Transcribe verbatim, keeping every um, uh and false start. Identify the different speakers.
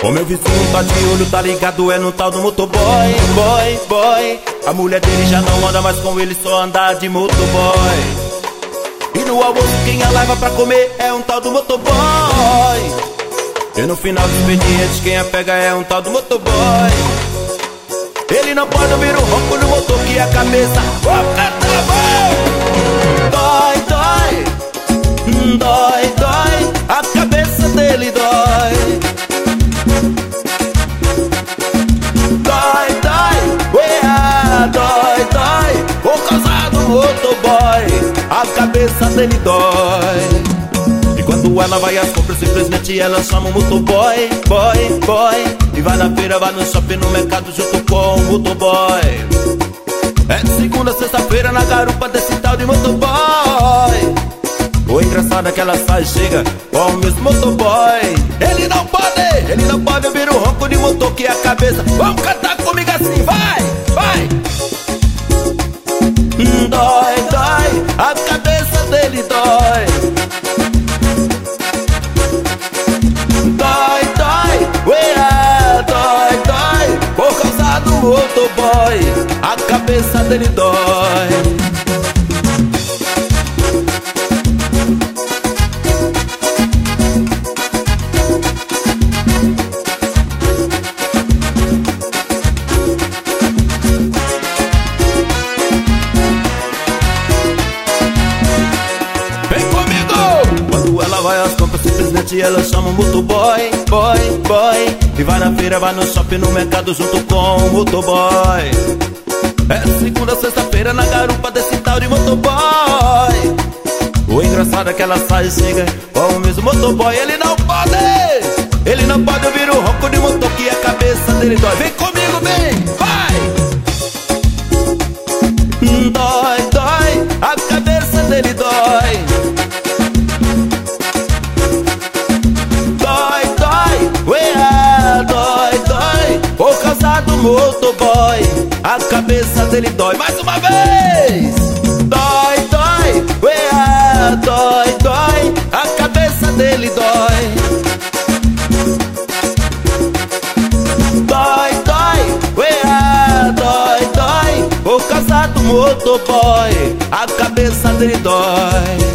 Speaker 1: O meu vizinho tá de olho, tá ligado, é no tal do motoboy, boy, boy. A mulher dele já não anda mais com ele, só anda de motoboy. E no almoço quem a leva pra comer é um tal do motoboy. E no final do expediente quem a pega é um tal do motoboy. Ele não pode ouvir o ronco do motor que a cabeça dói, dói, dói, dói. A cabeça dele dói. Dói, dói, ué, dói, dói. Por causa do motoboy, a cabeça dele dói. E quando ela vai às compras, simplesmente ela chama o motoboy, boy, boy. E vai na feira, vai no shopping, no mercado junto com o motoboy. É de segunda a sexta-feira na garupa desse tal de motoboy. O engraçado é que ela sai e chega com o mesmo motoboy. Ele não pode, ele não pode ouvir o ronco de motor que é a cabeça. Vamos cantar comigo assim, vai, vai. Dói, dói, a cabeça dele dói. Dói, dói, ué, dói, dói. Por causa do motoboy, a cabeça dele dói. Vai às compras, simplesmente ela chama o motoboy, boy, boy. E vai na feira, vai no shopping, no mercado junto com o motoboy. É segunda, sexta-feira na garupa desse tal de motoboy. O engraçado é que ela sai e chega com o mesmo motoboy. Ele não pode, ele não pode ouvir o ronco de motor que a cabeça dele dói. Vem comigo, vem, vai. Dói, dói, a cabeça dele dói. Por causa do motoboy, a cabeça dele dói. Mais uma vez. Dói, dói, ué, dói, dói. A cabeça dele dói. Dói, dói, ué, dói, dói. Por causa do motoboy, a cabeça dele dói.